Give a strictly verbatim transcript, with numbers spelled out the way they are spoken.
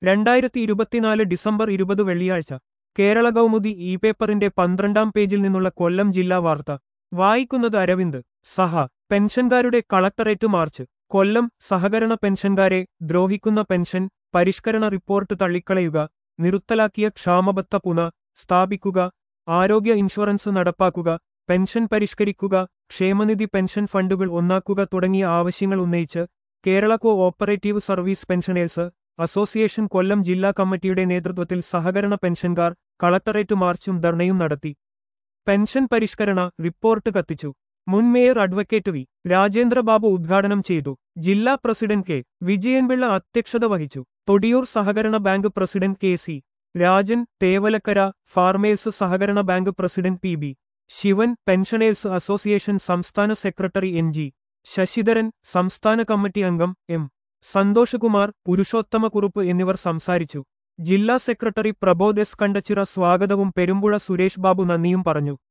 രണ്ടായിരത്തി ഇരുപത്തിനാല് ഡിസംബർ ഇരുപത് വെള്ളിയാഴ്ച കേരള കൗമുദി ഇ പേപ്പറിന്റെ പന്ത്രണ്ടാം പേജിൽ നിന്നുള്ള കൊല്ലം ജില്ലാ വാർത്ത വായിക്കുന്നത് അരവിന്ദ്. സഹ പെൻഷൻകാരുടെ കളക്ടറേറ്റ് മാർച്ച്. കൊല്ലം സഹകരണ പെൻഷൻകാരെ ദ്രോഹിക്കുന്ന പെൻഷൻ പരിഷ്കരണ റിപ്പോർട്ട് തള്ളിക്കളയുക, നിർത്തലാക്കിയ ക്ഷാമബത്ത പുന സ്ഥാപിക്കുക, ആരോഗ്യ ഇൻഷുറൻസ് നടപ്പാക്കുക, പെൻഷൻ പരിഷ്കരിക്കുക, ക്ഷേമനിധി പെൻഷൻ ഫണ്ടുകൾ ഒന്നാക്കുക തുടങ്ങിയ ആവശ്യങ്ങൾ ഉന്നയിച്ച് Kerala cooperative service pensioners association Kollam ജില്ലാ കമ്മിറ്റിയുടെ നേതൃത്വത്തിൽ സഹകരണ പെൻഷൻകാർ കളക്ടറേറ്റ് മാർച്ചും ധർണയും നടത്തി. പെൻഷൻ പരിഷ്കരണ റിപ്പോർട്ട് കത്തിച്ചു. മുൻ മേയർ അഡ്വക്കേറ്റ് വി രാജേന്ദ്രബാബു ഉദ്ഘാടനം ചെയ്തു. ജില്ലാ പ്രസിഡന്റ് കെ വിജയൻപിള്ള അധ്യക്ഷത വഹിച്ചു. തൊടിയൂർ സഹകരണ bank president K C Rajan, Thevalakkara farmers സഹകരണ bank president P B Sivan, pensioners association സംസ്ഥാന സെക്രട്ടറി എൻ ജി ശശിധരൻ, സംസ്ഥാന കമ്മിറ്റി അംഗം എം സന്തോഷകുമാർ, പുരുഷോത്തമക്കുറുപ്പ് എന്നിവർ സംസാരിച്ചു. ജില്ലാ സെക്രട്ടറി പ്രബോധ് എസ് കണ്ടച്ചിറ സ്വാഗതവും പെരുമ്പുഴ സുരേഷ് ബാബു നന്ദിയും പറഞ്ഞു.